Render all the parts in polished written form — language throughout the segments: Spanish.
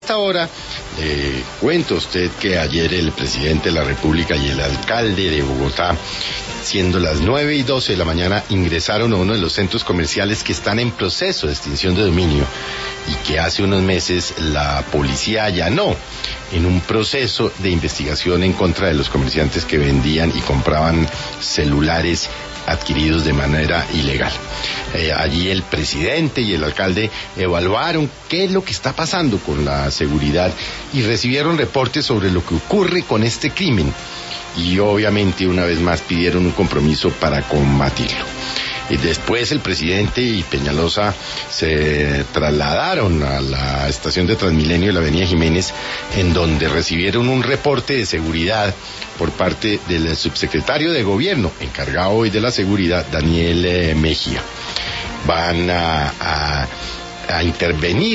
esta hora, cuento a usted que ayer el presidente de la República y el alcalde de Bogotá, siendo las 9:12 de la mañana, ingresaron a uno de los centros comerciales que están en proceso de extinción de dominio y que hace unos meses la policía allanó en un proceso de investigación en contra de los comerciantes que vendían y compraban celulares adquiridos de manera ilegal. Allí el presidente y el alcalde evaluaron qué es lo que está pasando con la seguridad y recibieron reportes sobre lo que ocurre con este crimen y obviamente una vez más pidieron un compromiso para combatirlo. Y después el presidente y Peñalosa se trasladaron a la estación de Transmilenio de la Avenida Jiménez, en donde recibieron un reporte de seguridad por parte del subsecretario de Gobierno, encargado hoy de la seguridad, Daniel Mejía. Van a intervenir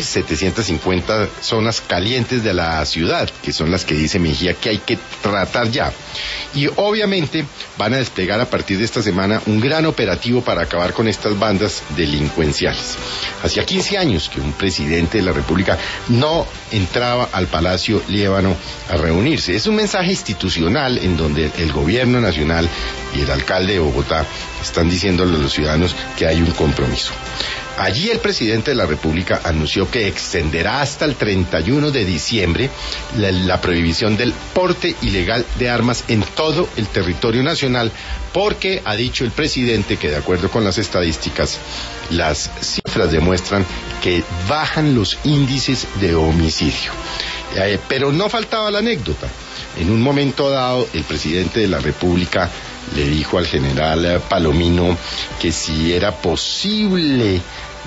750 zonas calientes de la ciudad, que son las que dice Mejía que hay que tratar ya. Y obviamente van a desplegar a partir de esta semana un gran operativo para acabar con estas bandas delincuenciales. Hacía 15 años que un presidente de la República no entraba al Palacio Líbano a reunirse. Es un mensaje institucional en donde el gobierno nacional y el alcalde de Bogotá están diciéndole a los ciudadanos que hay un compromiso. Allí el presidente de la República anunció que extenderá hasta el 31 de diciembre la prohibición del porte ilegal de armas en todo el territorio nacional, porque ha dicho el presidente que de acuerdo con las estadísticas, las cifras demuestran que bajan los índices de homicidio. Pero no faltaba la anécdota. En un momento dado, el presidente de la República le dijo al general Palomino que si era posible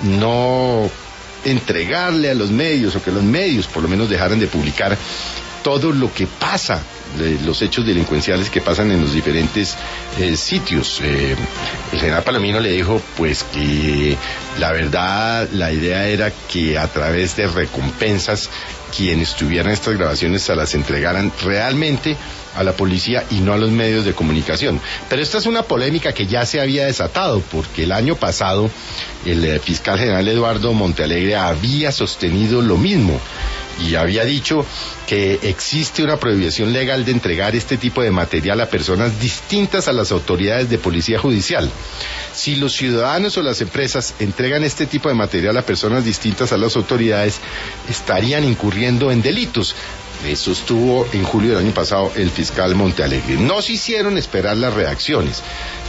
no entregarle a los medios, o que los medios por lo menos dejaran de publicar todo lo que pasa, los hechos delincuenciales que pasan en los diferentes sitios. El general Palomino le dijo pues que la verdad, la idea era que a través de recompensas quienes tuvieran estas grabaciones se las entregaran realmente a la policía y no a los medios de comunicación. Pero esta es una polémica que ya se había desatado, porque el año pasado el fiscal general Eduardo Montealegre había sostenido lo mismo y había dicho que existe una prohibición legal de entregar este tipo de material a personas distintas a las autoridades de policía judicial. Si los ciudadanos o las empresas entregan este tipo de material a personas distintas a las autoridades, estarían incurriendo en delitos. Eso estuvo en julio del año pasado el fiscal Montealegre. No se hicieron esperar las reacciones.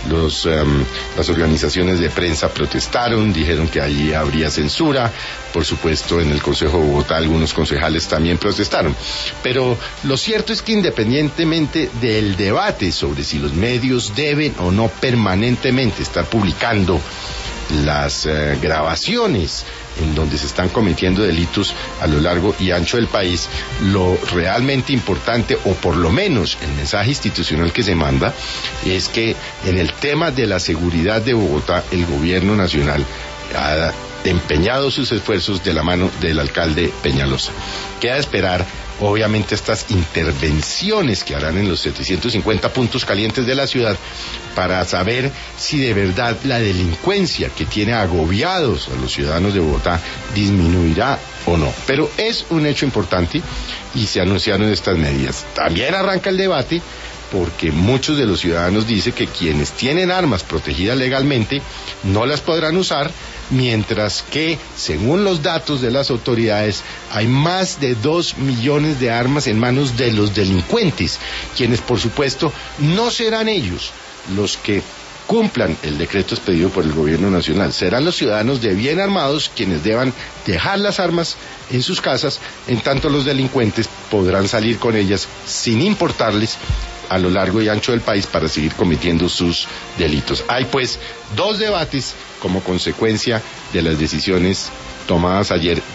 Las organizaciones de prensa protestaron, dijeron que allí habría censura. Por supuesto, en el Consejo de Bogotá algunos concejales también protestaron. Pero lo cierto es que independientemente del debate sobre si los medios deben o no permanentemente estar publicando las grabaciones en donde se están cometiendo delitos a lo largo y ancho del país, lo realmente importante, o por lo menos el mensaje institucional que se manda, es que en el tema de la seguridad de Bogotá, el gobierno nacional ha empeñado sus esfuerzos de la mano del alcalde Peñalosa. Queda esperar, obviamente, estas intervenciones que harán en los 750 puntos calientes de la ciudad para saber si de verdad la delincuencia que tiene agobiados a los ciudadanos de Bogotá disminuirá o no. Pero es un hecho importante y se anunciaron estas medidas. También arranca el debate porque muchos de los ciudadanos dicen que quienes tienen armas protegidas legalmente no las podrán usar, mientras que, según los datos de las autoridades, hay más de 2 millones de armas en manos de los delincuentes, quienes por supuesto no serán ellos los que cumplan el decreto expedido por el gobierno nacional. Serán los ciudadanos de bien armados quienes deban dejar las armas en sus casas, en tanto los delincuentes podrán salir con ellas sin importarles a lo largo y ancho del país para seguir cometiendo sus delitos. Hay pues dos debates como consecuencia de las decisiones tomadas ayer